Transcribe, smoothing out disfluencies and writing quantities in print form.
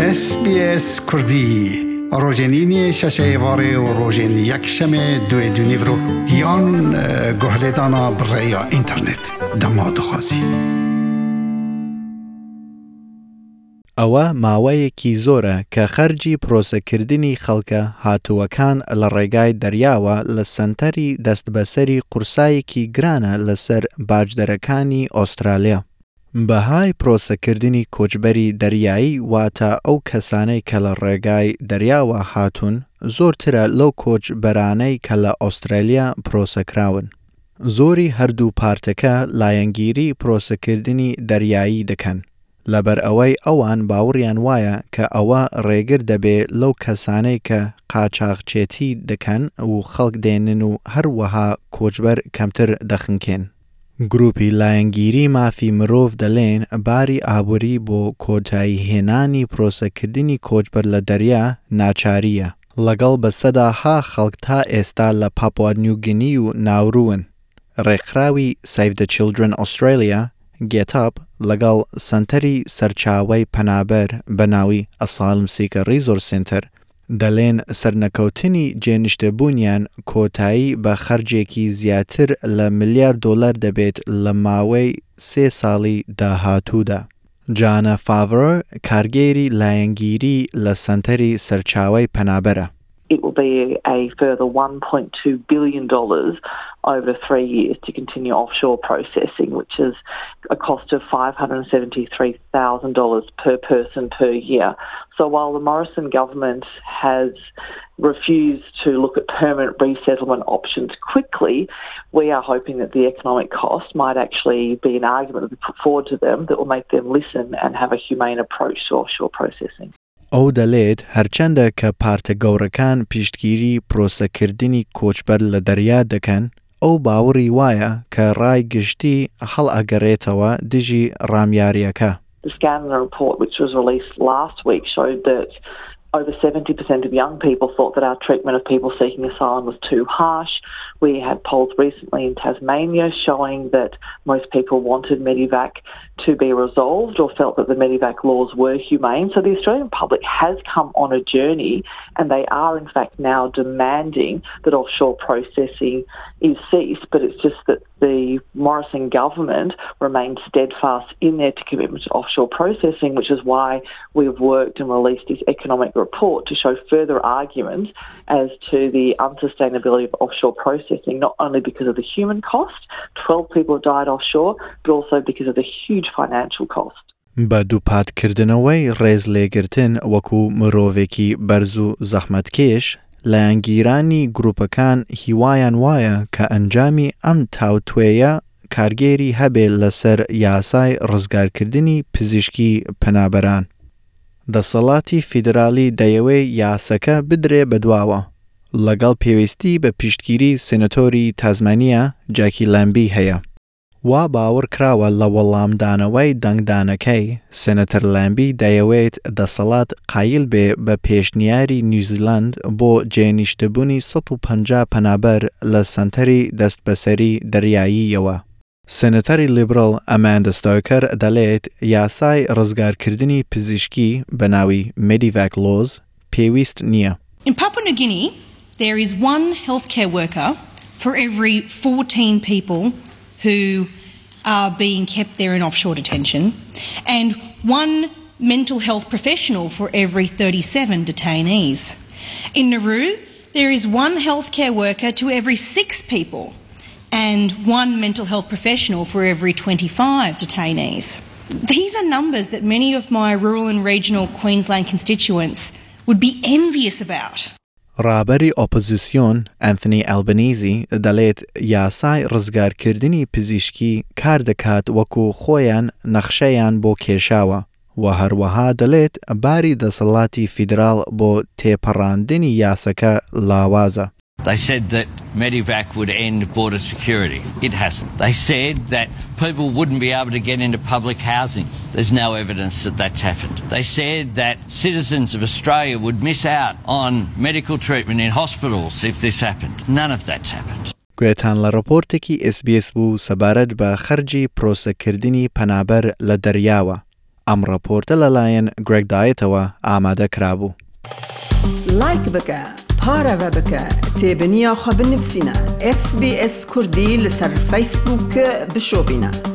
SBS کردی روزنینی ششه واره و روزن یک شمه دوی دونیورو یان گهلیدانا برای اینترنت دماد خوازی. ئەوە ماوەیەکی زۆرە کە خەرجی پرۆسەکردنی خەڵکە هاتووەکان لە ڕێگای دەریاوە لە سەنتەری دەستبەسەری قورسایەکی گرانە لەسەر باجدەرەکانی ئۆسترالیا. بەهای پرۆسەکردنی کۆچبەری دەریایی واتە ئەو کەسانەی کە لە ڕێگای دەریاوە هاتوون زۆرترە لەو کۆچبەرانەی کە لە ئۆسترالیا پرۆسەکراون. زۆری هەردوو پارتەکە لایەنگیری پرۆسەکردنی دەریایی دەکەن. لەبەر ئەوەی ئەوان باوەڕیان وایە کە ئەوە ڕێگر دەبێت لەو کەسانەی کە قاچاقچێتی دەکەن و خەڵک دێنن و هەروەها کۆچبەر کەمتر دەخنکێن. گروپی لایەنگیری مافی مرۆڤ دەڵێن باری ئابووری بۆ کۆتایی هێنانی پرۆسەکردنی کۆچبەر لە دەریا ناچاریە. لەگەڵ بەسەداها خەڵک تا ئێستا لە پاپوا نیوگینی و ناوروون. ڕێکخراوی Save the Children Australia گێتاب لەگەڵ سنتەری سەرچاوەی پەنابەر بەناوی ئەسالم سیکە ریزۆر سنتەر دەڵێن سەرنەکەوتنی جێنیشتەبوونیان کۆتایی بە خەرجێکی زیاتر لە ملیار دۆلار دەبێت لە ماوەی 3 ساڵی داهاتوودا. جانە فاڤرۆ کارگێری لایەنگیری لە سنتەری سەرچاوەی پەنابەرە. It will be a further $1.2 billion over 3 years to continue offshore processing, which is a cost of $573,000 per person per year. So while the Morrison government has refused to look at permanent resettlement options quickly, we are hoping that the economic cost might actually be an argument that we put forward to them that will make them listen and have a humane approach to offshore processing. ئەو دەڵێت هەرچەندە کە پارتە گەورەکان پیشتگیری پرۆسەکردنی کۆچبەر لە دەریا دەکەن، ئەو باوەڕی وایە کە ڕای گشتی هەڵ ئەگەڕێتەوە دژی ڕامیاریەکە. The Scanlon report, which was released last week, showed that over 70% of young people thought that our treatment of people seeking asylum was too harsh. We had polls recently in Tasmania showing that most people wanted Medivac to be resolved or felt that the Medivac laws were humane. So the Australian public has come on a journey and they are in fact now demanding that offshore processing is ceased, but it's just that the Morrison government remains steadfast in their commitment to offshore processing, which is why we've worked and released this economic report to show further arguments as to the unsustainability of offshore processing, not only because of the human cost, 12 people have died offshore, but also because of the huge financial cost. بە دووپاتکردنەوەی ڕێزلێگرتن وەکو مرۆڤێکی بەرز و زەحمەتکێش لایەنگیرانی گروپەکان هیوایان وایە کە ئەنجامی ئەم تاوتوێیە کارگێری هەبێت لەسەر یاسای ڕزگارکردنی پزیشکی پەنابەران. دەسەڵاتی فیدرالی دەیەوێت یاسەکە بدرێ بەدواوە لەگەڵ پێویستی بە پشتگیری سێنەتۆری تازمانیا جاکی لامبی هەیە. وا باوەڕ کراوە لە وەڵامدانەوەی دەنگدانەکەی سێنەتەر لامبی دەیەوێت دەسەڵات قایل بێ بە پێشنیاری نیوزیلاند بۆ جێنیشتبوونی 150 پەنابەر لە سەنتەری دەستبەسەری دەریاییەوە. سێنەتەری لیبرال ئەماندا ستۆکەر دەڵێت یاسای ڕزگارکردنی پزیشکی بەناوی Medivac Laws پێویست نییە. In Papua New Guinea, there is one healthcare worker for every 14 people who are being kept there in offshore detention, and one mental health professional for every 37 detainees. In Nauru, there is one healthcare worker to every 6 people, and one mental health professional for every 25 detainees. These are numbers that many of my rural and regional Queensland constituents would be envious about. ڕابەری ئۆپۆزیسیۆن ئەنتنی ئەلبەنیزی دەڵێت یاسای ڕزگارکردنی پزیشکی کار دەکات وەکو خۆیان نەخشەیان بۆ کێشاوە و هەروەها دەڵێت باری دەسەڵاتی فیدرال بۆ تێپەڕاندنی یاسەکە لاوازە. They said that Medivac would end border security. It hasn't. They said that people wouldn't be able to get into public housing. There's no evidence that that's happened. They said that citizens of Australia would miss out on medical treatment in hospitals if this happened. None of that's happened. گوێتان لە ڕپۆرتێکی SBS بوو سەبارەت بە خەرجی پرۆسەکردنی پەنابەر لە دەریاوە. ئەم ڕەپۆرتە لەلایەن گرێگ دایەتەوە ئامادە کرابوو. لایک بکە، پارەوە بکە، تێبنییا خە بنفسینە. SBS کوردی لەسەر فەیسبووک بشۆبینە.